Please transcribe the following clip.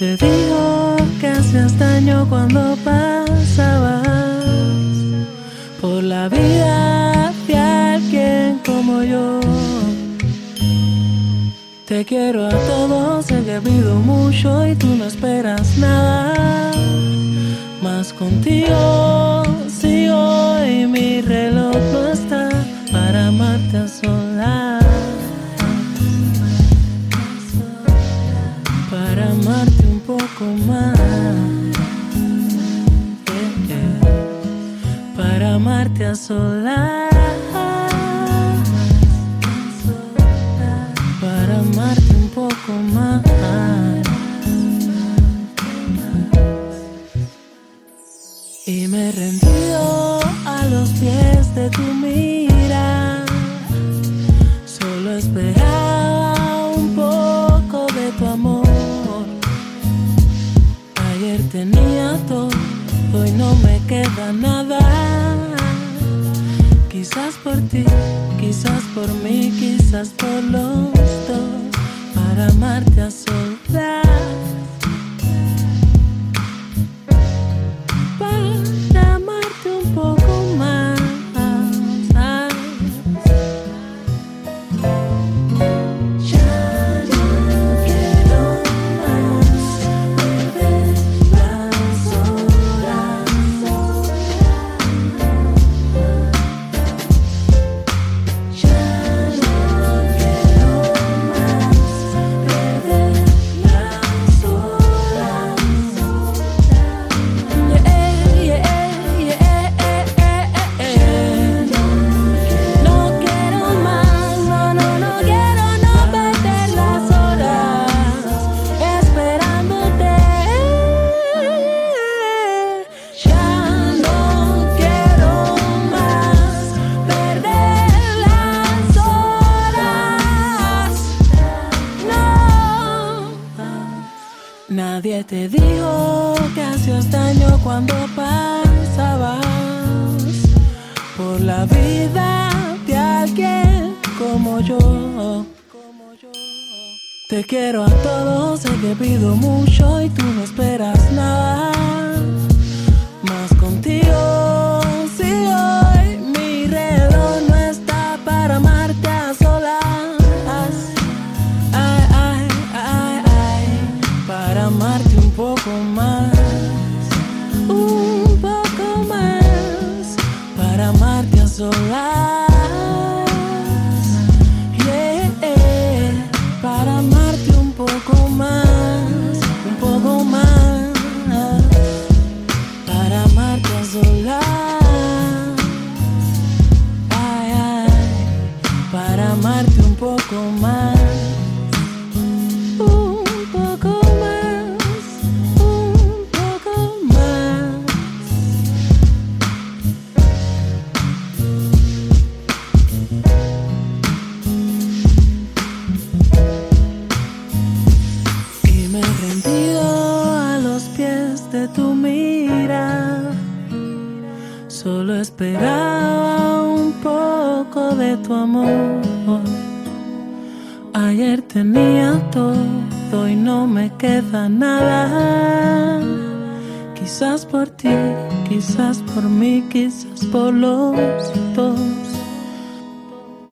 te dijo que hacías daño cuando pasabas por la vida de alguien como yo. Te quiero a todos, sé que pido mucho y tú no esperas nada más contigo. Si hoy mi reloj no está para amarte a solas, para amarte un poco más, para amarte a solas, para amarte un poco más. Y me he rendido a los pies de tu mira, solo esperaba un poco de tu amor. Ayer tenía todo, hoy no me queda nada. Quizás por ti, quizás por mí, quizás por los dos, para amarte a solas, para amarte un poco más. Ya no quiero más perder las horas. Ya no quiero más perder las horas. No quiero más, no quiero no perder las horas esperándote. Ya no quiero más perder las horas. No. Nadie te dijo que hacías daño cuando pasabas por la vida de alguien como yo. Te quiero a todos, sé que pido mucho y tú no esperas nada más contigo. Si hoy mi reloj no está para amarte a solas, ay, ay, ay, ay, para amarte un poco más, para amarte a solas, yeah, para amarte un poco más, para amarte a solas, ay, ay, para amarte un poco más. Un poco más, un poco más. Y me he rendido a los pies de tu mira, solo esperaba un poco de tu amor. Ayer tenía todo y no me queda nada. Quizás por ti, quizás por mí, quizás por los dos,